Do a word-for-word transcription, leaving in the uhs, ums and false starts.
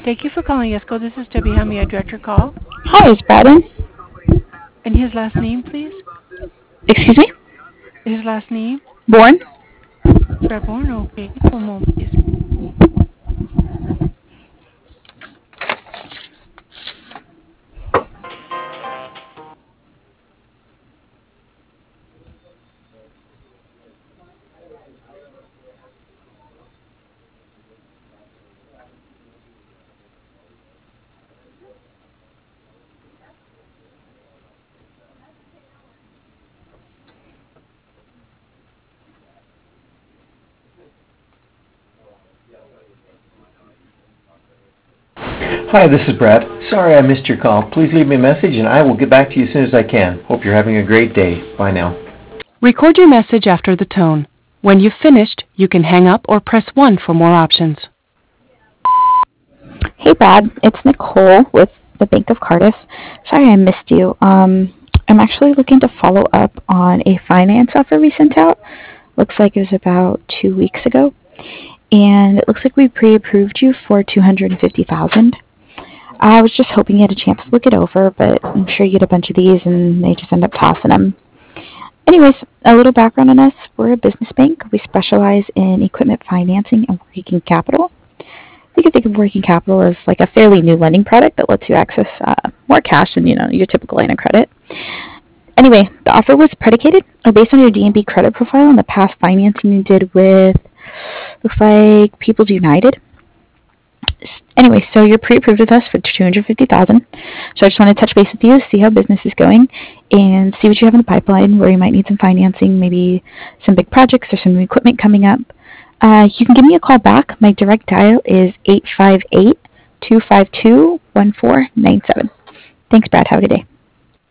Thank you for calling Esco. This is Debbie. How may I direct your call? Hi, is Brad in? And his last name, please? Excuse me? His last name? Born? Brad Bourne? Okay. One moment, please. Hi, this is Brad. Sorry I missed your call. Please leave me a message and I will get back to you as soon as I can. Hope you're having a great day. Bye now. Record your message after the tone. When you've finished, you can hang up or press one for more options. Hey, Brad. It's Nicole with the Bank of Cardiff. Sorry I missed you. Um, I'm actually looking to follow up on a finance offer we sent out. Looks like it was about two weeks ago. And it looks like we pre-approved you for two hundred fifty thousand dollars. I was just hoping you had a chance to look it over, but I'm sure you get a bunch of these and they just end up tossing them. Anyways, a little background on us. We're a business bank. We specialize in equipment financing and working capital. You can think of working capital as like a fairly new lending product that lets you access uh, more cash than you know your typical line of credit. Anyway, the offer was predicated or based on your D N B credit profile and the past financing you did with, looks like People's United. Anyway, so you're pre-approved with us for two hundred fifty thousand dollars. So I just want to touch base with you, see how business is going, and see what you have in the pipeline where you might need some financing, maybe some big projects or some new equipment coming up. Uh, you can give me a call back. My direct dial is eight five eight, two five two, one four nine seven. Thanks, Brad. Have a good day.